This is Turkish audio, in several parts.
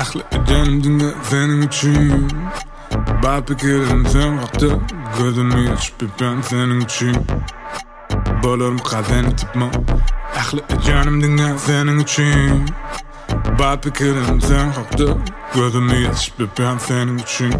Ahli edenim dünya senin için. Bakıyorum sen hakta. Gözümü açıp ben senin için. Bolurum kazanı tıpma. Ahli edenim dünya senin için. Bakıyorum sen hakta. Gözümü açıp ben senin için.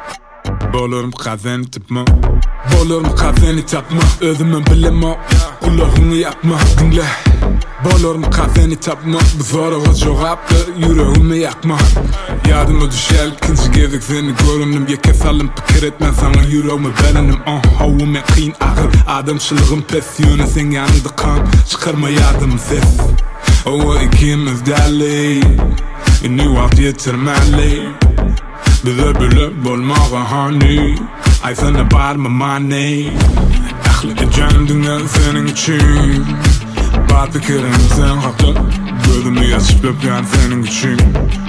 Bolurum kazanı tıpma. Bolurum kazanı tapma. Özümü bileme. Kulağını yapma. Dinle. Bolurum kazanı tapma. Bu soruğa cevaptır. Yüreğimi yakma. Yadıma düşer ikinci gezek seni göründüm. Yeke salım pikir etmen sana yüreğimi verenim. Havum yakin ağır. Adamçılığım pes yöne sen yanında kan. Çıkarma yadım ses. O ikimiz deli. Yeni vakti yetirmeli. Bize bile bolmağa hani. Ay sana bağırma mani. Ahli canım dünya senin için. Bak fikirim sen hakta. Gözümü açıp öpüyen senin için.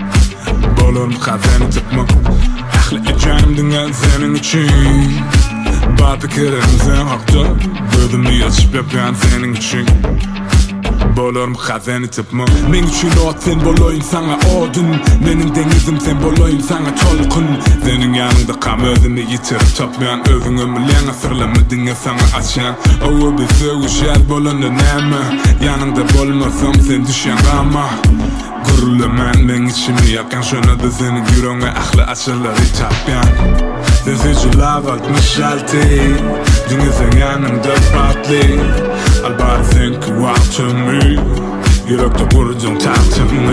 Bolurum kazanı tıpma. Ahli canım dünya senin için. Bak fikirim sen hakta. Gözümü açıp öpüyen senin için. Bolurum kazanı tıpma. Men üçün o sen boloyum sana odun. Benim denizim sen boloyum sana tolkun. Senin yanında kam özünü yitirip topmayan. Özün ömürleyen asırlamadın ya sana açan. O bir sevişer bolunda neme. Yanında bolmasam sen düşen ama. Gurulaman ben içimi yakan. Şuna da senin yüreğine ahli açıları tapyan. Sensizciler 66. Dünya sen yanımda patlı. Albar sen kıvaltımı. Yürekte vuracağım tahtımı.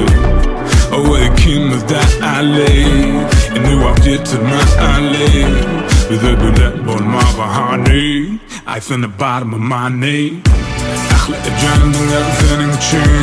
O ikimiz de ali. Yeni vakti yetirme ali. Bize bile bolma bahane. Ay sana bağırma mani. Ahli canım dünya senin için.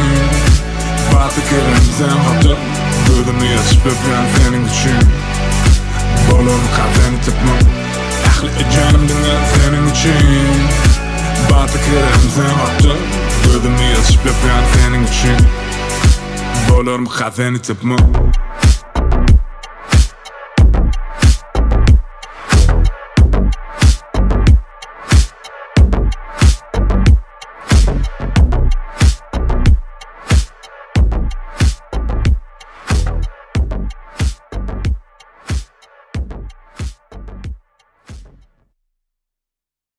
Bak fikirim sen hakta. Gözümü açıp öpüyen senin için. Bolurum kazanı tıpma. Ahli canım dünya senin için. Bak fikirim sen hakta. Gözümü açıp öpüyen senin için. Bolurum kazanı tıpma.